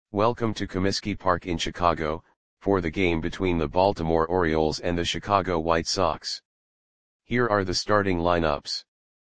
Welcome to Comiskey Park in Chicago, for the game between the Baltimore Orioles and the Chicago White Sox. Here are the starting lineups.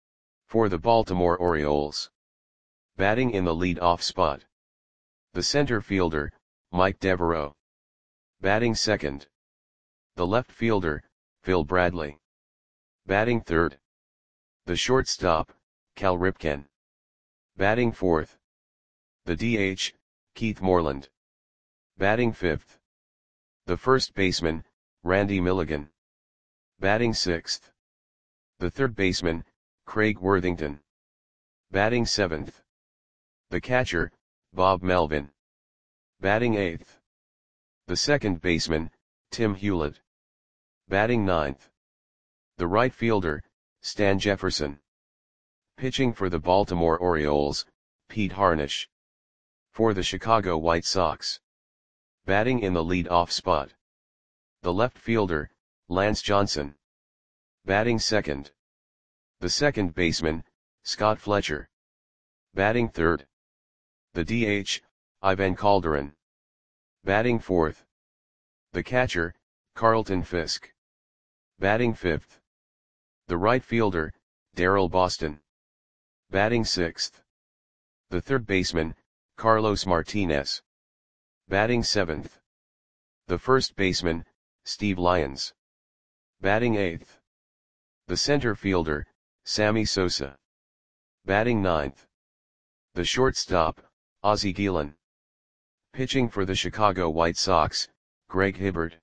For the Baltimore Orioles. Batting in the lead-off spot. The center fielder, Mike Devereaux. Batting second. The left fielder, Phil Bradley. Batting third. The shortstop, Cal Ripken. Batting fourth. The DH, Keith Moreland. Batting fifth. The first baseman, Randy Milligan. Batting sixth. The third baseman, Craig Worthington. Batting seventh. The catcher, Bob Melvin. Batting eighth. The second baseman, Tim Hewlett. Batting ninth. The right fielder, Stan Jefferson. Pitching for the Baltimore Orioles, Pete Harnisch. For the Chicago White Sox. Batting in the lead-off spot. The left fielder, Lance Johnson. Batting second. The second baseman, Scott Fletcher. Batting third. The DH, Ivan Calderon. Batting fourth. The catcher, Carlton Fisk. Batting fifth. The right fielder, Darryl Boston. Batting sixth. The third baseman, Carlos Martinez. Batting seventh. The first baseman, Steve Lyons. Batting eighth. The center fielder, Sammy Sosa. Batting ninth. The shortstop, Ozzie Guillen. Pitching for the Chicago White Sox, Greg Hibbert.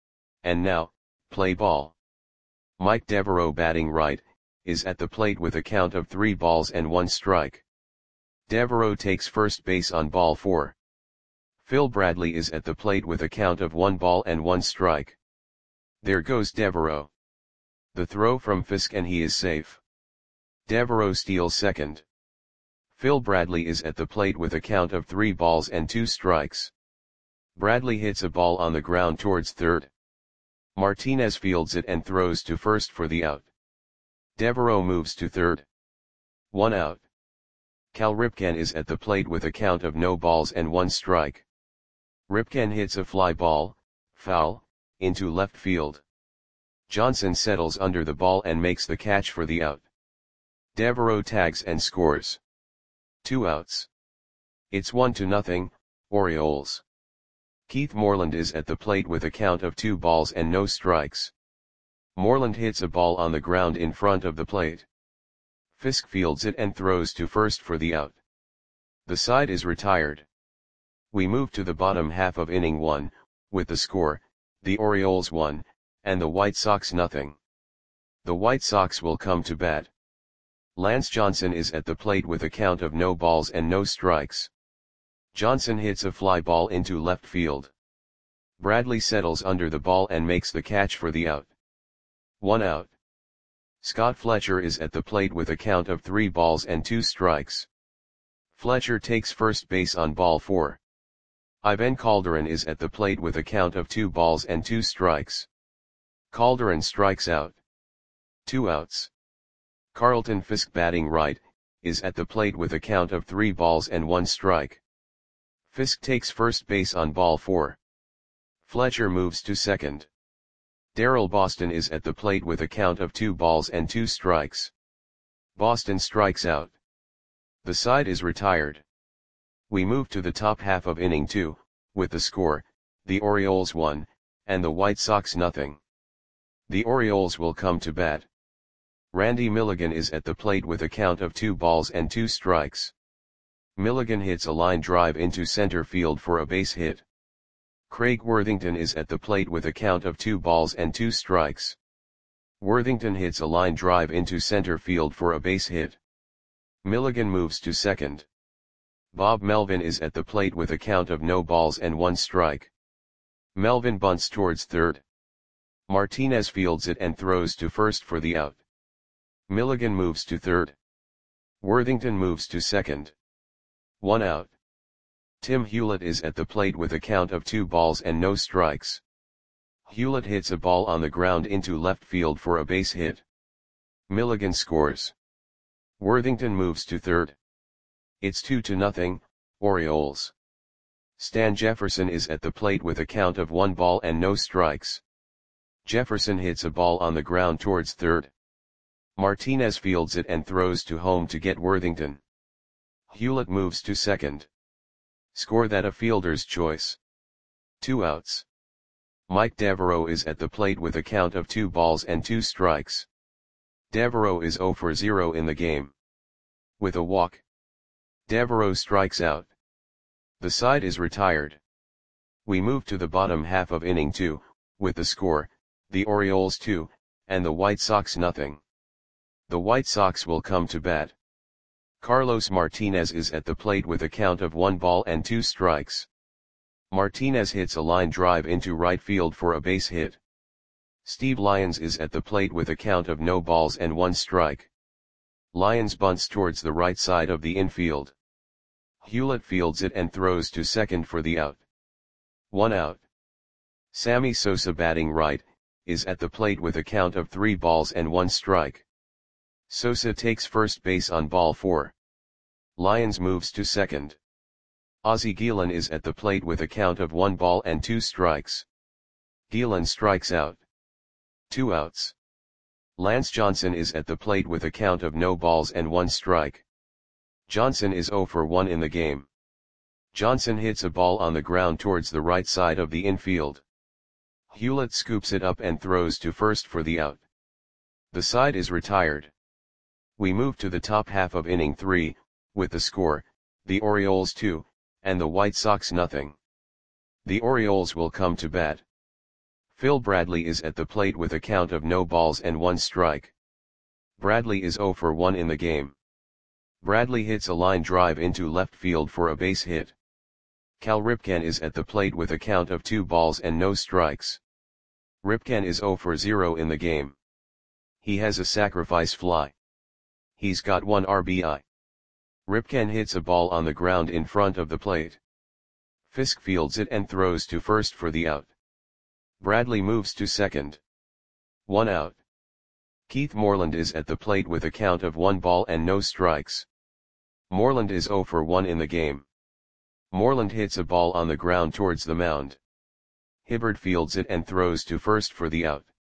And now, play ball. Mike Devereaux batting right, is at the plate with a count of 3 balls and 1 strike. Devereaux takes first base on ball 4. Phil Bradley is at the plate with a count of 1 ball and 1 strike. There goes Devereaux. The throw from Fisk and he is safe. Devereaux steals second. Phil Bradley is at the plate with a count of 3 balls and 2 strikes. Bradley hits a ball on the ground towards third. Martinez fields it and throws to first for the out. Devereaux moves to third. 1 out. Cal Ripken is at the plate with a count of no balls and 1 strike. Ripken hits a fly ball, foul, into left field. Johnson settles under the ball and makes the catch for the out. Devereaux tags and scores. 2 outs. It's 1-0, Orioles. Keith Moreland is at the plate with a count of 2 balls and no strikes. Moreland hits a ball on the ground in front of the plate. Fisk fields it and throws to first for the out. The side is retired. We move to the bottom half of inning 1, with the score, the Orioles 1, and the White Sox 0. The White Sox will come to bat. Lance Johnson is at the plate with a count of no balls and no strikes. Johnson hits a fly ball into left field. Bradley settles under the ball and makes the catch for the out. 1 out. Scott Fletcher is at the plate with a count of 3 balls and 2 strikes. Fletcher takes first base on ball 4. Ivan Calderon is at the plate with a count of 2 balls and 2 strikes. Calderon strikes out. 2 outs. Carlton Fisk batting right, is at the plate with a count of 3 balls and 1 strike. Fisk takes first base on ball 4. Fletcher moves to second. Darryl Boston is at the plate with a count of 2 balls and 2 strikes. Boston strikes out. The side is retired. We move to the top half of inning 2, with the score, the Orioles 1, and the White Sox 0. The Orioles will come to bat. Randy Milligan is at the plate with a count of 2 balls and 2 strikes. Milligan hits a line drive into center field for a base hit. Craig Worthington is at the plate with a count of 2 balls and 2 strikes. Worthington hits a line drive into center field for a base hit. Milligan moves to second. Bob Melvin is at the plate with a count of no balls and 1 strike. Melvin bunts towards third. Martinez fields it and throws to first for the out. Milligan moves to third. Worthington moves to second. 1 out. Tim Hewlett is at the plate with a count of 2 balls and no strikes. Hewlett hits a ball on the ground into left field for a base hit. Milligan scores. Worthington moves to third. It's 2-0, Orioles. Stan Jefferson is at the plate with a count of 1 ball and no strikes. Jefferson hits a ball on the ground towards third. Martinez fields it and throws to home to get Worthington. Hewlett moves to second. Score that a fielder's choice. 2 outs. Mike Devereaux is at the plate with a count of 2 balls and 2 strikes. Devereaux is 0 for 0 in the game. With a walk, Devereaux strikes out. The side is retired. We move to the bottom half of inning 2, with the score, the Orioles 2, and the White Sox nothing. The White Sox will come to bat. Carlos Martinez is at the plate with a count of 1 ball and 2 strikes. Martinez hits a line drive into right field for a base hit. Steve Lyons is at the plate with a count of no balls and 1 strike. Lyons bunts towards the right side of the infield. Hewlett fields it and throws to second for the out. 1 out. Sammy Sosa batting right, is at the plate with a count of 3 balls and 1 strike. Sosa takes first base on ball 4. Lyons moves to second. Ozzie Guillen is at the plate with a count of 1 ball and 2 strikes. Guillen strikes out. 2 outs. Lance Johnson is at the plate with a count of no balls and 1 strike. Johnson is 0 for 1 in the game. Johnson hits a ball on the ground towards the right side of the infield. Hewlett scoops it up and throws to first for the out. The side is retired. We move to the top half of inning 3, with the score, the Orioles 2, and the White Sox nothing. The Orioles will come to bat. Phil Bradley is at the plate with a count of no balls and 1 strike. Bradley is 0 for 1 in the game. Bradley hits a line drive into left field for a base hit. Cal Ripken is at the plate with a count of 2 balls and no strikes. Ripken is 0 for 0 in the game. He has a sacrifice fly. He's got 1 RBI. Ripken hits a ball on the ground in front of the plate. Fisk fields it and throws to first for the out. Bradley moves to second. 1 out. Keith Moreland is at the plate with a count of 1 ball and no strikes. Moreland is 0 for 1 in the game. Moreland hits a ball on the ground towards the mound. Hibbert fields it and throws to first for the out.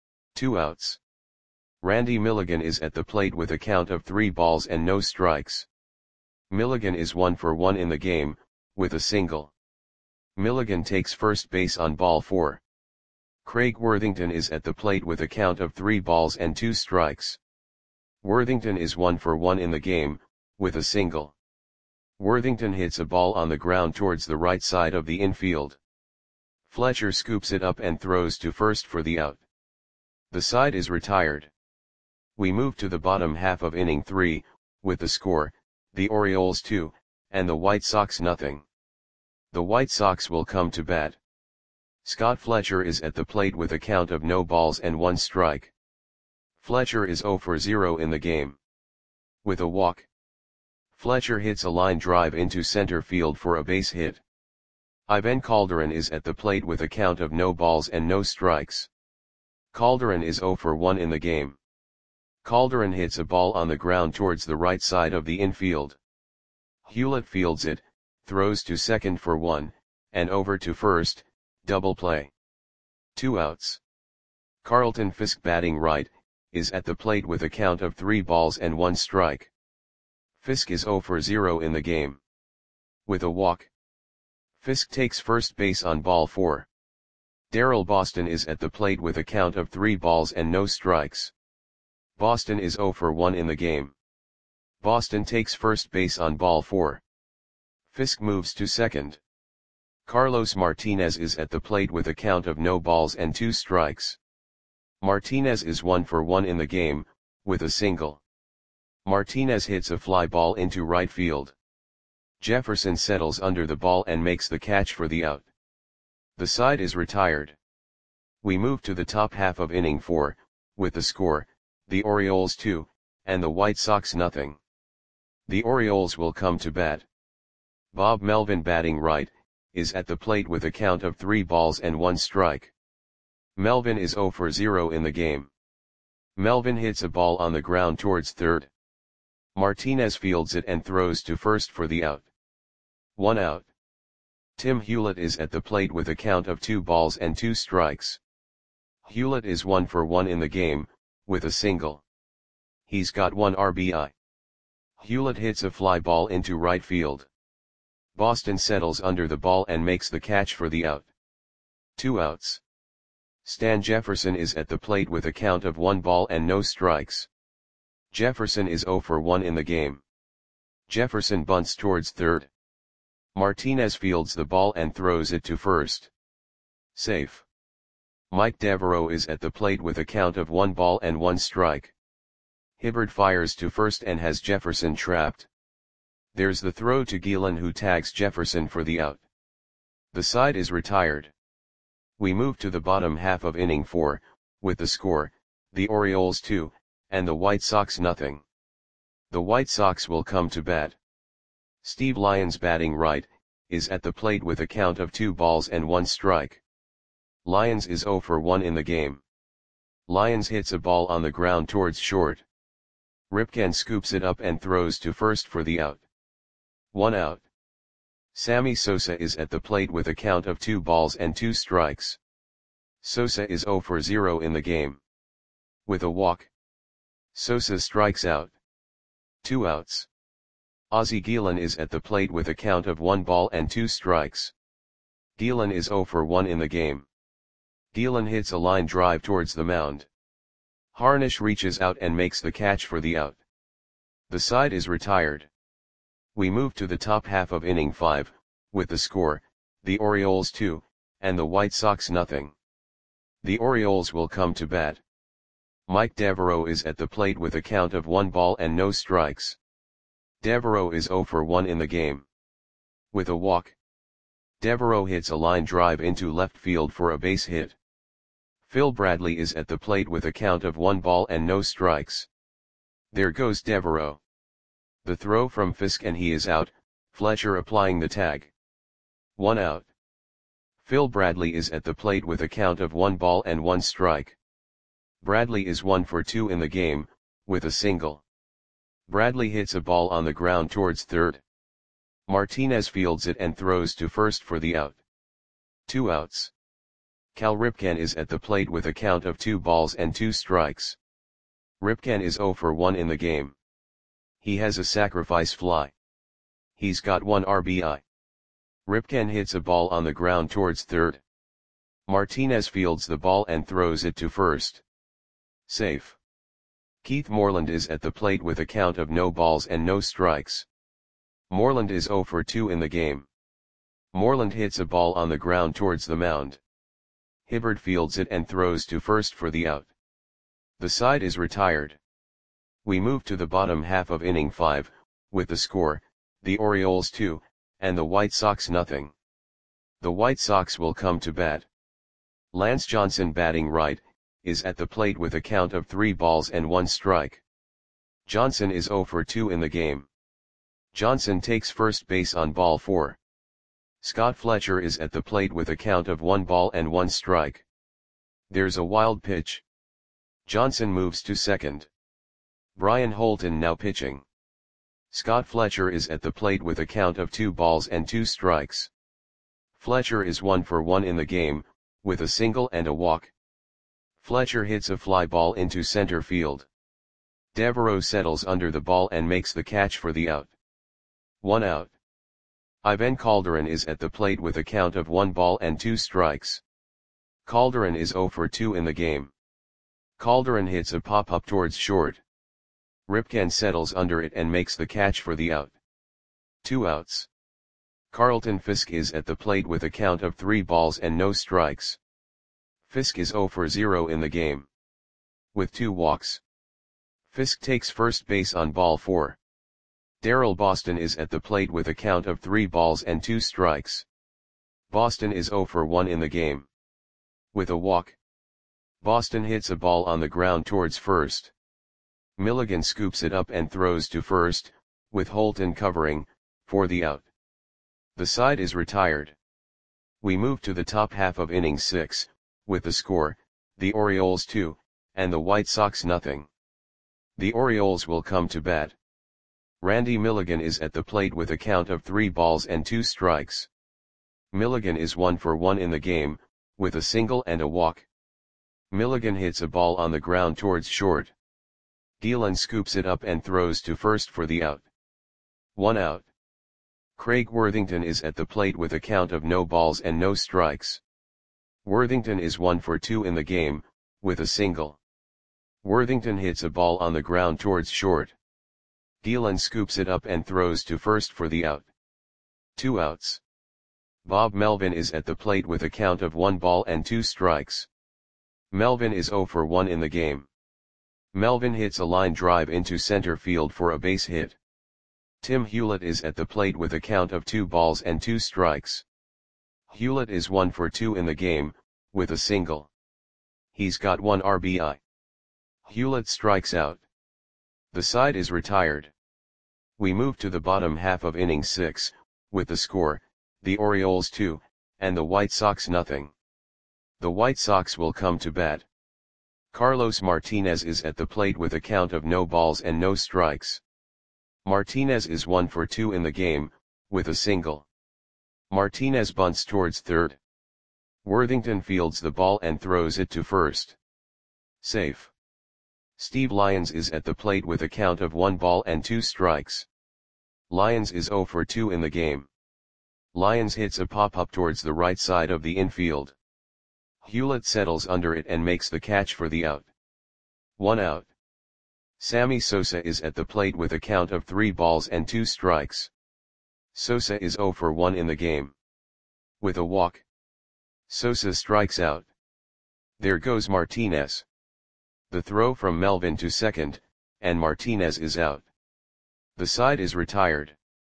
2 outs. Randy Milligan is at the plate with a count of 3 balls and no strikes. Milligan is 1 for 1 in the game, with a single. Milligan takes first base on ball 4. Craig Worthington is at the plate with a count of 3 balls and 2 strikes. Worthington is 1 for 1 in the game, with a single. Worthington hits a ball on the ground towards the right side of the infield. Fletcher scoops it up and throws to first for the out. The side is retired. We move to the bottom half of inning 3, with the score, the Orioles 2, and the White Sox nothing. The White Sox will come to bat. Scott Fletcher is at the plate with a count of no balls and 1 strike. Fletcher is 0 for 0 in the game. With a walk, Fletcher hits a line drive into center field for a base hit. Ivan Calderon is at the plate with a count of no balls and no strikes. Calderon is 0 for 1 in the game. Calderon hits a ball on the ground towards the right side of the infield. Hewlett fields it, throws to second for 1, and over to first, double play. 2 outs. Carlton Fisk batting right, is at the plate with a count of 3 balls and 1 strike. Fisk is 0 for 0 in the game. With a walk, Fisk takes first base on ball 4. Darrell Boston is at the plate with a count of 3 balls and no strikes. Boston is 0 for 1 in the game. Boston takes first base on ball 4. Fisk moves to second. Carlos Martinez is at the plate with a count of no balls and 2 strikes. Martinez is 1 for 1 in the game, with a single. Martinez hits a fly ball into right field. Jefferson settles under the ball and makes the catch for the out. The side is retired. We move to the top half of inning 4, with the score, the Orioles 2, and the White Sox nothing. The Orioles will come to bat. Bob Melvin batting right, is at the plate with a count of 3 balls and 1 strike. Melvin is 0 for 0 in the game. Melvin hits a ball on the ground towards third. Martinez fields it and throws to first for the out. 1 out. Tim Hewlett is at the plate with a count of 2 balls and 2 strikes. Hewlett is 1 for 1 in the game, with a single. He's got 1 RBI. Hewlett hits a fly ball into right field. Boston settles under the ball and makes the catch for the out. 2 outs. Stan Jefferson is at the plate with a count of 1 ball and no strikes. Jefferson is 0 for 1 in the game. Jefferson bunts towards third. Martinez fields the ball and throws it to first. Safe. Mike Devereaux is at the plate with a count of 1 ball and 1 strike. Hibbert fires to first and has Jefferson trapped. There's the throw to Gielan, who tags Jefferson for the out. The side is retired. We move to the bottom half of inning 4, with the score, the Orioles 2, and the White Sox nothing. The White Sox will come to bat. Steve Lyons, batting right, is at the plate with a count of 2 balls and 1 strike. Lyons is 0 for 1 in the game. Lyons hits a ball on the ground towards short. Ripken scoops it up and throws to first for the out. 1 out. Sammy Sosa is at the plate with a count of 2 balls and 2 strikes. Sosa is 0 for 0 in the game. With a walk, Sosa strikes out. 2 outs. Ozzie Gielan is at the plate with a count of 1 ball and 2 strikes. Gielan is 0 for 1 in the game. Gielan hits a line drive towards the mound. Harnish reaches out and makes the catch for the out. The side is retired. We move to the top half of inning 5, with the score, the Orioles 2, and the White Sox nothing. The Orioles will come to bat. Mike Devereaux is at the plate with a count of 1 ball and no strikes. Devereaux is 0 for 1 in the game. With a walk, Devereaux hits a line drive into left field for a base hit. Phil Bradley is at the plate with a count of 1 ball and no strikes. There goes Devereaux. The throw from Fisk and he is out, Fletcher applying the tag. 1 out. Phil Bradley is at the plate with a count of 1 ball and 1 strike. Bradley is 1 for 2 in the game, with a single. Bradley hits a ball on the ground towards third. Martinez fields it and throws to first for the out. 2 outs. Cal Ripken is at the plate with a count of 2 balls and 2 strikes. Ripken is 0 for 1 in the game. He has a sacrifice fly. He's got 1 RBI. Ripken hits a ball on the ground towards third. Martinez fields the ball and throws it to first. Safe. Keith Moreland is at the plate with a count of no balls and no strikes. Moreland is 0 for 2 in the game. Moreland hits a ball on the ground towards the mound. Hibbert fields it and throws to first for the out. The side is retired. We move to the bottom half of inning 5, with the score, the Orioles 2, and the White Sox nothing. The White Sox will come to bat. Lance Johnson, batting right, is at the plate with a count of 3 balls and 1 strike. Johnson is 0 for 2 in the game. Johnson takes first base on ball 4. Scott Fletcher is at the plate with a count of 1 ball and 1 strike. There's a wild pitch. Johnson moves to second. Brian Holton now pitching. Scott Fletcher is at the plate with a count of 2 balls and 2 strikes. Fletcher is 1 for 1 in the game, with a single and a walk. Fletcher hits a fly ball into center field. Devereaux settles under the ball and makes the catch for the out. 1 out. Ivan Calderon is at the plate with a count of 1 ball and 2 strikes. Calderon is 0 for 2 in the game. Calderon hits a pop-up towards short. Ripken settles under it and makes the catch for the out. 2 outs. Carlton Fisk is at the plate with a count of 3 balls and no strikes. Fisk is 0 for 0 in the game. With 2 walks, Fisk takes first base on ball 4. Darrell Boston is at the plate with a count of 3 balls and 2 strikes. Boston is 0 for 1 in the game. With a walk, Boston hits a ball on the ground towards first. Milligan scoops it up and throws to first, with Holton covering, for the out. The side is retired. We move to the top half of inning 6, with the score, the Orioles 2, and the White Sox nothing. The Orioles will come to bat. Randy Milligan is at the plate with a count of 3 balls and 2 strikes. Milligan is 1 for 1 in the game, with a single and a walk. Milligan hits a ball on the ground towards short. Gielan scoops it up and throws to first for the out. 1 out. Craig Worthington is at the plate with a count of no balls and no strikes. Worthington is 1 for 2 in the game, with a single. Worthington hits a ball on the ground towards short. Gielan scoops it up and throws to first for the out. 2 outs. Bob Melvin is at the plate with a count of 1 ball and 2 strikes. Melvin is 0 for 1 in the game. Melvin hits a line drive into center field for a base hit. Tim Hewlett is at the plate with a count of 2 balls and 2 strikes. Hewlett is 1 for 2 in the game, with a single. He's got 1 RBI. Hewlett strikes out. The side is retired. We move to the bottom half of inning 6, with the score, the Orioles 2, and the White Sox nothing. The White Sox will come to bat. Carlos Martinez is at the plate with a count of no balls and no strikes. Martinez is 1 for 2 in the game, with a single. Martinez bunts towards third. Worthington fields the ball and throws it to first. Safe. Steve Lyons is at the plate with a count of 1 ball and 2 strikes. Lyons is 0 for 2 in the game. Lyons hits a pop-up towards the right side of the infield. Hewlett settles under it and makes the catch for the out. 1 out. Sammy Sosa is at the plate with a count of 3 balls and 2 strikes. Sosa is 0 for 1 in the game. With a walk. Sosa strikes out. There goes Martinez. The throw from Melvin to second, and Martinez is out. The side is retired.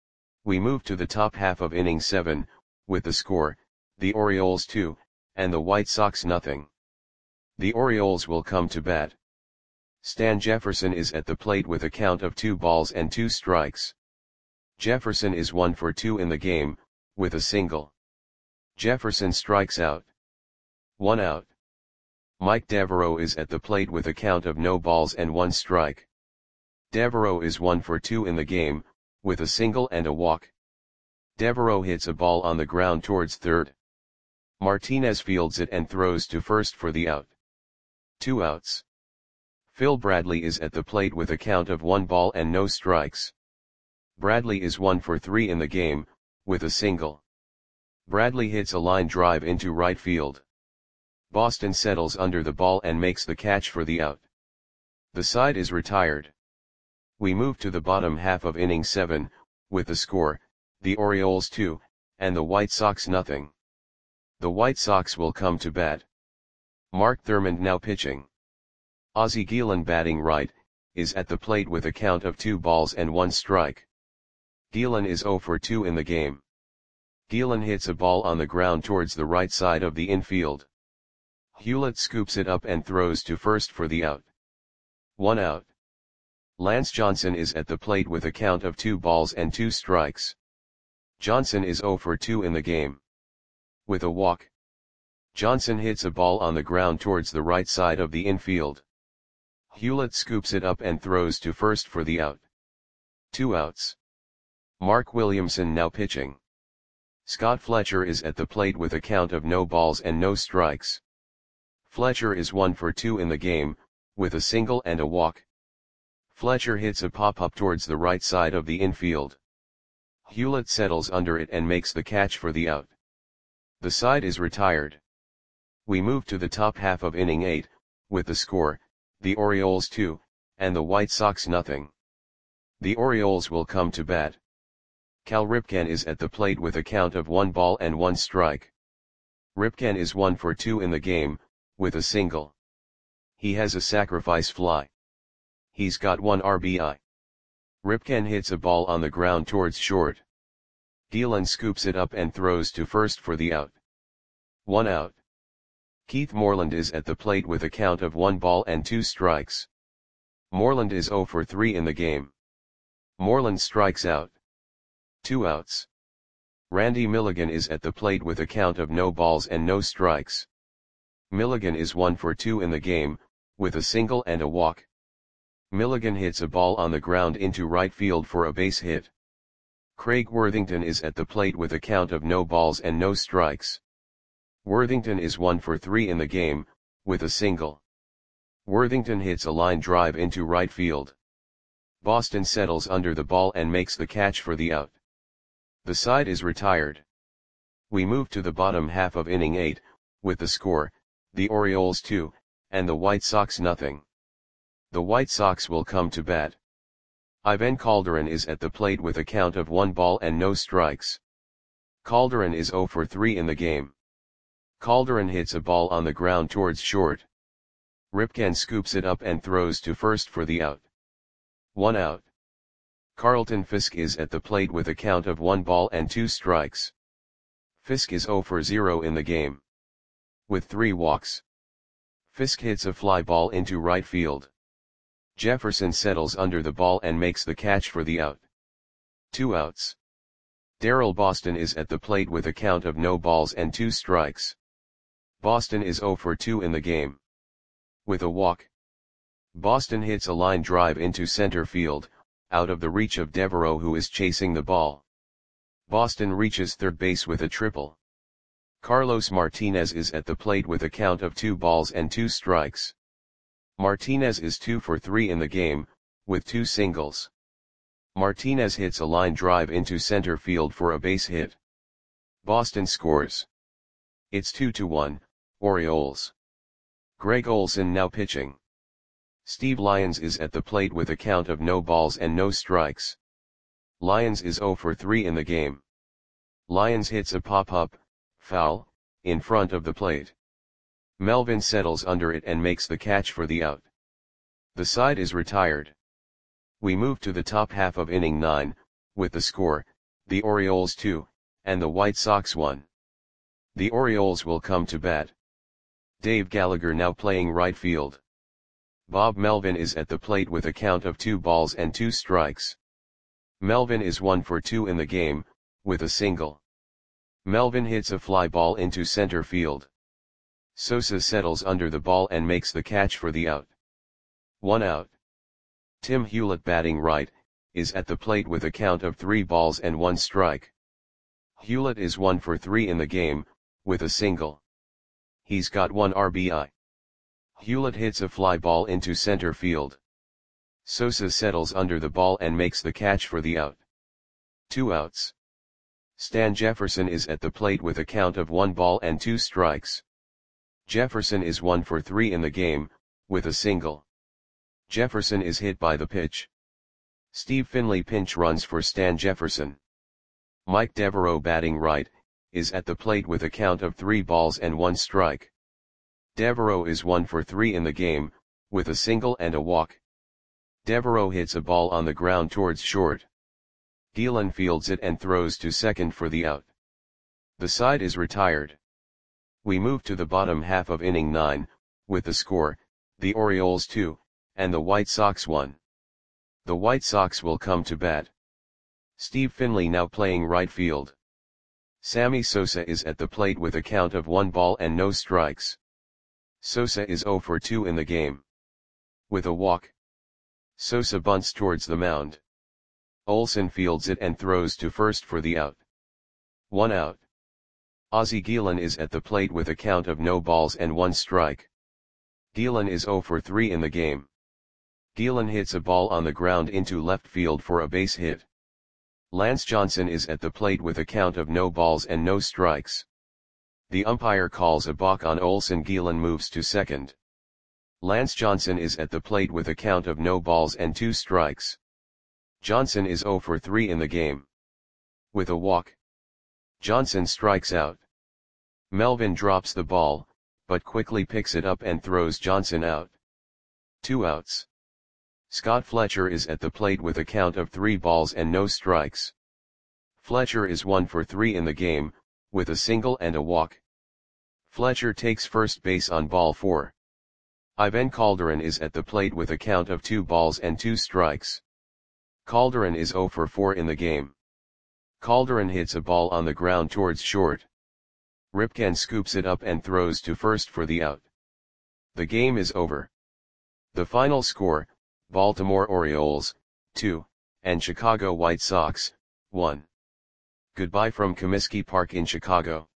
We move to the top half of inning 7, with the score, the Orioles 2, and the White Sox nothing. The Orioles will come to bat. Stan Jefferson is at the plate with a count of 2 balls and 2 strikes. Jefferson is 1 for 2 in the game, with a single. Jefferson strikes out. 1 out. Mike Devereaux is at the plate with a count of no balls and 1 strike. Devereaux is 1 for 2 in the game, with a single and a walk. Devereaux hits a ball on the ground towards third. Martinez fields it and throws to first for the out. 2 outs. Phil Bradley is at the plate with a count of 1 ball and no strikes. Bradley is 1 for 3 in the game, with a single. Bradley hits a line drive into right field. Boston settles under the ball and makes the catch for the out. The side is retired. We move to the bottom half of inning 7, with the score, the Orioles 2, and the White Sox nothing. The White Sox will come to bat. Mark Thurmond now pitching. Ozzie Gielan batting right, is at the plate with a count of 2 balls and 1 strike. Gielan is 0 for 2 in the game. Gielan hits a ball on the ground towards the right side of the infield. Hewlett scoops it up and throws to first for the out. 1 out. Lance Johnson is at the plate with a count of 2 balls and 2 strikes. Johnson is 0 for 2 in the game. With a walk. Johnson hits a ball on the ground towards the right side of the infield. Hewlett scoops it up and throws to first for the out. 2 outs. Mark Williamson now pitching. Scott Fletcher is at the plate with a count of no balls and no strikes. Fletcher is 1 for 2 in the game, with a single and a walk. Fletcher hits a pop-up towards the right side of the infield. Hewlett settles under it and makes the catch for the out. The side is retired. We move to the top half of inning 8, with the score, the Orioles 2, and the White Sox nothing. The Orioles will come to bat. Cal Ripken is at the plate with a count of 1 ball and 1 strike. Ripken is 1 for 2 in the game, with a single. He has a sacrifice fly. He's got 1 RBI. Ripken hits a ball on the ground towards short. Gielan scoops it up and throws to first for the out. 1 out. Keith Moreland is at the plate with a count of 1 ball and 2 strikes. Moreland is 0 for 3 in the game. Moreland strikes out. 2 outs. Randy Milligan is at the plate with a count of no balls and no strikes. Milligan is 1 for 2 in the game, with a single and a walk. Milligan hits a ball on the ground into right field for a base hit. Craig Worthington is at the plate with a count of no balls and no strikes. Worthington is 1 for 3 in the game, with a single. Worthington hits a line drive into right field. Boston settles under the ball and makes the catch for the out. The side is retired. We move to the bottom half of inning 8, with the score, the Orioles 2, and the White Sox nothing. The White Sox will come to bat. Ivan Calderon is at the plate with a count of 1 ball and no strikes. Calderon is 0 for 3 in the game. Calderon hits a ball on the ground towards short. Ripken scoops it up and throws to first for the out. 1 out. Carlton Fisk is at the plate with a count of 1 ball and 2 strikes. Fisk is 0 for 0 in the game. With 3 walks. Fisk hits a fly ball into right field. Jefferson settles under the ball and makes the catch for the out. 2 outs. Darryl Boston is at the plate with a count of no balls and 2 strikes. Boston is 0 for 2 in the game. With a walk. Boston hits a line drive into center field, out of the reach of Devereaux who is chasing the ball. Boston reaches third base with a triple. Carlos Martinez is at the plate with a count of 2 balls and 2 strikes. Martinez is 2 for 3 in the game, with 2 singles. Martinez hits a line drive into center field for a base hit. Boston scores. It's 2-1, Orioles. Greg Olson now pitching. Steve Lyons is at the plate with a count of no balls and no strikes. Lyons is 0 for 3 in the game. Lyons hits a pop-up, foul, in front of the plate. Melvin settles under it and makes the catch for the out. The side is retired. We move to the top half of inning 9, with the score, the Orioles 2, and the White Sox 1. The Orioles will come to bat. Dave Gallagher now playing right field. Bob Melvin is at the plate with a count of 2 balls and 2 strikes. Melvin is 1 for 2 in the game, with a single. Melvin hits a fly ball into center field. Sosa settles under the ball and makes the catch for the out. 1 out. Tim Hewlett batting right, is at the plate with a count of 3 balls and 1 strike. Hewlett is 1 for 3 in the game, with a single. He's got 1 RBI. Hewlett hits a fly ball into center field. Sosa settles under the ball and makes the catch for the out. 2 outs. Stan Jefferson is at the plate with a count of 1 ball and 2 strikes. Jefferson is 1 for 3 in the game, with a single. Jefferson is hit by the pitch. Steve Finley pinch runs for Stan Jefferson. Mike Devereaux batting right, is at the plate with a count of 3 balls and 1 strike. Devereaux is 1 for 3 in the game, with a single and a walk. Devereaux hits a ball on the ground towards short. Gielan fields it and throws to second for the out. The side is retired. We move to the bottom half of inning 9, with the score, the Orioles 2, and the White Sox 1. The White Sox will come to bat. Steve Finley now playing right field. Sammy Sosa is at the plate with a count of 1 ball and no strikes. Sosa is 0 for 2 in the game. With a walk. Sosa bunts towards the mound. Olson fields it and throws to first for the out. 1 out. Ozzie Gielan is at the plate with a count of no balls and 1 strike. Gielan is 0 for 3 in the game. Gielan hits a ball on the ground into left field for a base hit. Lance Johnson is at the plate with a count of no balls and no strikes. The umpire calls a balk on Olson. Gielan moves to second. Lance Johnson is at the plate with a count of no balls and 2 strikes. Johnson is 0 for 3 in the game. With a walk. Johnson strikes out. Melvin drops the ball, but quickly picks it up and throws Johnson out. 2 outs. Scott Fletcher is at the plate with a count of 3 balls and no strikes. Fletcher is 1 for 3 in the game, with a single and a walk. Fletcher takes first base on ball 4. Ivan Calderon is at the plate with a count of 2 balls and 2 strikes. Calderon is 0 for 4 in the game. Calderon hits a ball on the ground towards short. Ripken scoops it up and throws to first for the out. The game is over. The final score, Baltimore Orioles, 2, and Chicago White Sox, 1. Goodbye from Comiskey Park in Chicago.